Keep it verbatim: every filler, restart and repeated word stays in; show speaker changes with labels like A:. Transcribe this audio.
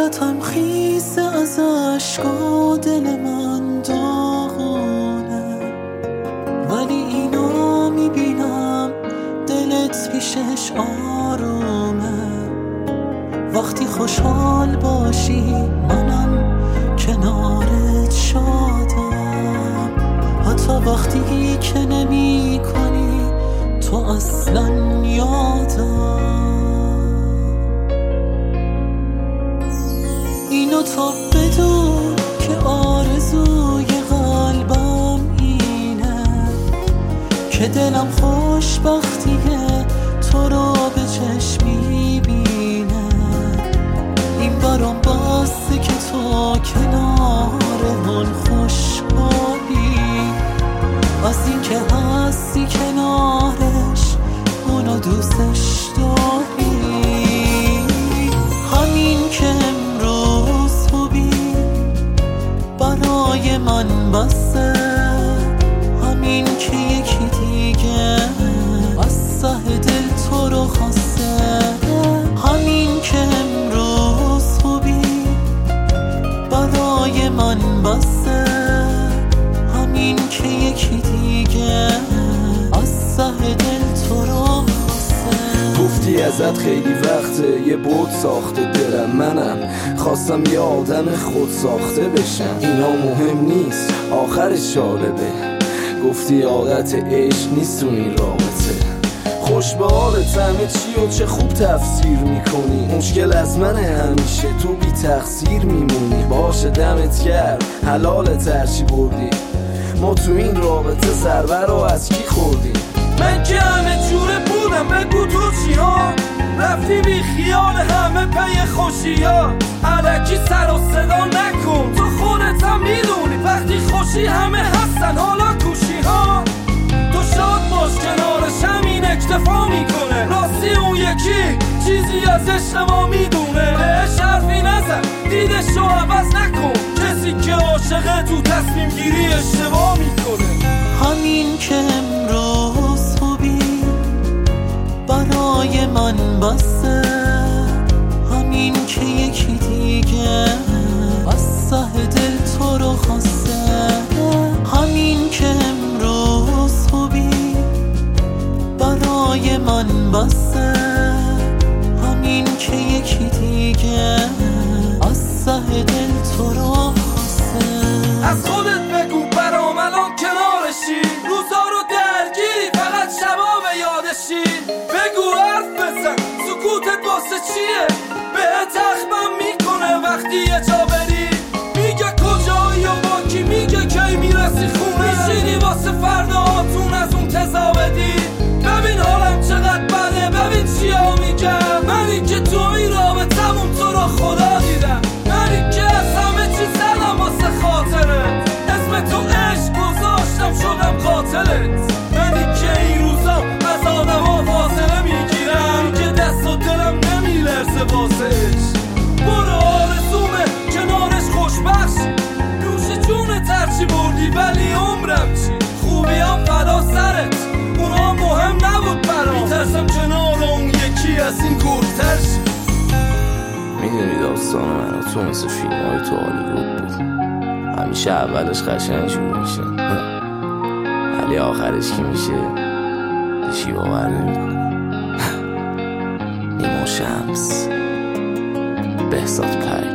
A: صورتم خیسه از اشکا، دل من داغونه، ولی اینو میبینم دلت پیشش آرومه. وقتی خوشحال باشی منم کنارت شادم، حتی وقتی که نمی کنی تو اصلا یادم. اینو تا بدون که آرزوی قلبم اینه که دلم خوشبختیه تو رو به چشم میبینه. این برام بسته که تو کنار من خوشحالی، از این که هستی کنارش اونو دوستش داری. همین که امروز خوبی برای من بسه، همین که یکی دیگه از ته دل تو رو خواسته. همین که امروز خوبی برای من بسه، همین که یکی دیگه از ته دل تو رو خواسته.
B: گفتی ازت خیلی وقته یه بود ساخته دلم، منم خواستم یه آدم خود ساخته بشم. اینا مهم نیست آخرش جالبه، گفتی عادت عشق نیست تو این رابطه. خوش به حالت همه چی و چه خوب تفسیر میکنی، مشکل از منه همیشه تو بی تقصیر میمونی. باشه دمت کرد حلالت هرچی بردی، ما تو این رابطه ضربه رو از کی خوردیم؟
C: من که همه جوره بودم بگو تو چی ها، رفتی بی خیال همه پی خوشی ها. الکی سر و صدا نکن تو خودت هم میدونی، وقتی خوشی همه هستن حالا کوشی ها. تو شاد باش کنارش همین اکتفا میکنه، راستی اون یکی چیزی از عشق ما میدونه. بهش حرفی نزن دیدش رو عوض نکن، کسی که عاشقه تو تصمیم گیری اشتباه میکنه.
A: همین که امروز خوبی برای من بسته، همین که یکی دیگه از ته دل تو رو خواسته. همین که امروز خوبی برای من بسته، همین که یکی دیگه از ته دل تو رو خواسته.
C: از خودت بگو برام الان کنارشی، روزا رو درگیری فقط شبا به یادشی. بگو حرف بزن سکوتت واسه چیه، بهت اخمم میکنه وقتی یه جا بری. میگه کجایی و با کی، میگه کی میرسی خونه، میشینی واسه فرداهاتون از اون تزا بدی. ببین حالم چقدر بده، ببین چیا میگم، منی که تو این رابطمون تو رو خدا دیدم. منی که از همه چی زدم واسه خاطرت، اسم تو عشق گذاشتم شدم قاتلت. منی که این روزا از آدم ها فاصله میگیرم، که دست و دلم نمیلرزه واسه عشق. برو آرزومه کنارش خوشبخش، نوش جون ترچی بردی ولی عمرم چی. خوبی هم فدا سرت اونا مهم نبود برام، میترسم کنار اون یکی از این گرتر شی.
B: میدونی داستان من و تو مثل فیلم های تو هالیوود بود، همیشه اولش قشنگشون میشه ولی آخرش کی میشه هیچی باور نمیکنه. نیما شمس، بهزاد پری.